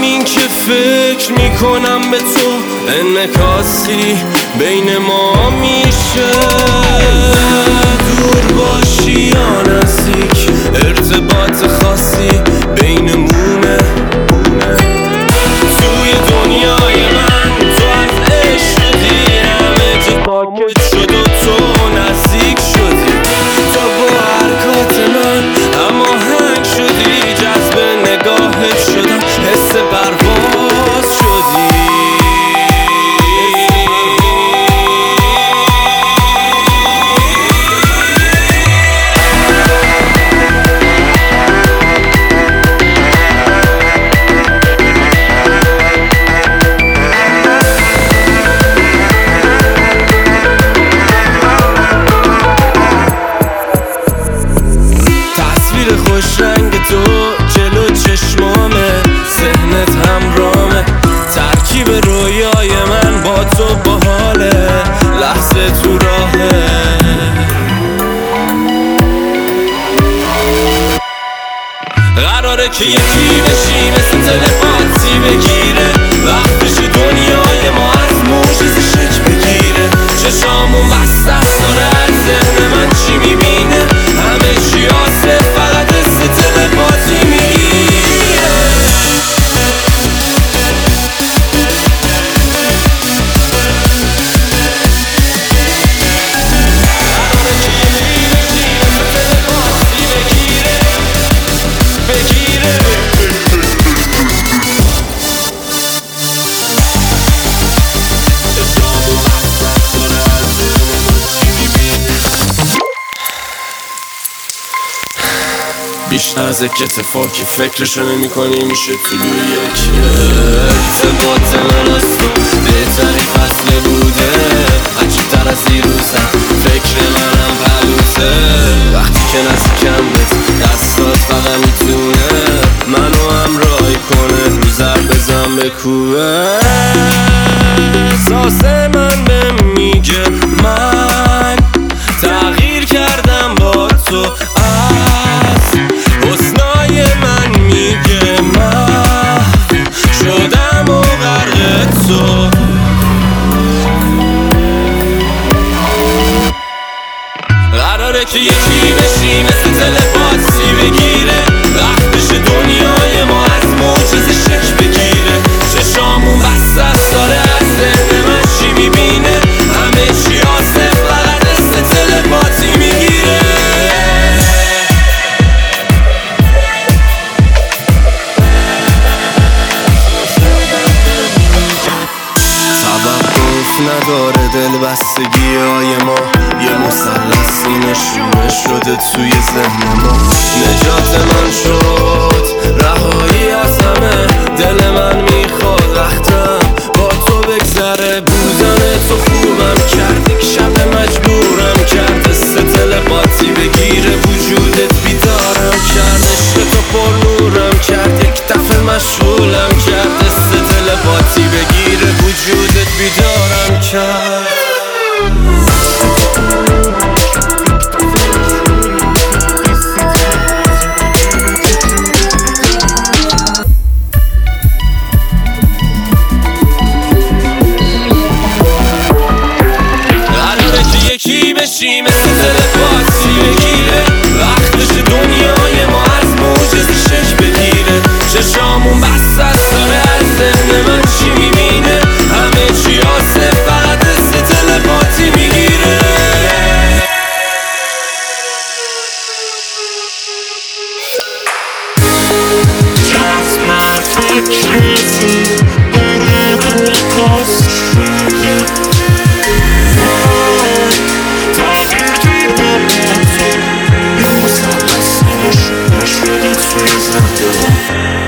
همین که فکر میکنم به تو انعکاسی بین ما میشه. دور باشی یا نزدیک ارتباط خاصی بینمونه. توی دنیای من تو از عشق شدی، همه جا ساکت شد و تو نزدیک شدی. تو با حرکات من اما هنگ شدی، جذب نگاهت شدم، حس پرواز شدی. تصویر خوش رنگ تو جلو چشمامه، ذهنت همرامه، ترکیب رویای من با تو باحاله، لحظه تو راهه. قراره که یکی بشی مثل تلپاتی بگیره، وقتش دنیای ما از موجز شک بگیره. چشامون بسته است داره از ذهن من چی میبینه، همه چی آسه فقط از تلپاتی میگیره. قراره که یکی بشی مثل تلپاتی بگیره. بیشتر از یک اتفاقی فکرشو نمی کنی میشه طلوع یک ارتباط من از تو بهترین فصل بوده. عجیب‌تر از دیروزم فکر منم بلوزه. وقتی که نزدیکم بهت دستات فقط میتونه منو همراهی کنه، رو ضرب بزن بکوبه. احساس من بهم میگه من تغییر کردم با تو، حسنای من میگه من شدم و غرق تو. قراره که یکی بشی مثل تلپاتی بگیره، وقتش دنیای ما از موجز شک بگیره. چشامون بسته است داره از ذهن من چی میبینه، همه چی آسه فقط است تلپاتی میگیره. نداره دل بستگی های ما، یه مثلثی نشونه شده توی ذهن ما. نجات من شد رهایی از همه، دل من میخواد وقتم با تو بگذره. بودن تو خوبم کرد، یک شب مجبورم کرد، حس تلپاتی بگیره وجودت بیدارم کرد. عشق تو پر نورم کرد، یک دفعه مشغولم کرد، حس تلپاتی بگیره وجودت بیدارم کرد. قراره که یکی بشی مثل تلپاتی بگیره، وقتش دنیای ما از موجز شک بگیره. چشامون بسته است داره از ذهن من چی میبینه، همه چی آسه فقط از تلپاتی میگیره. It's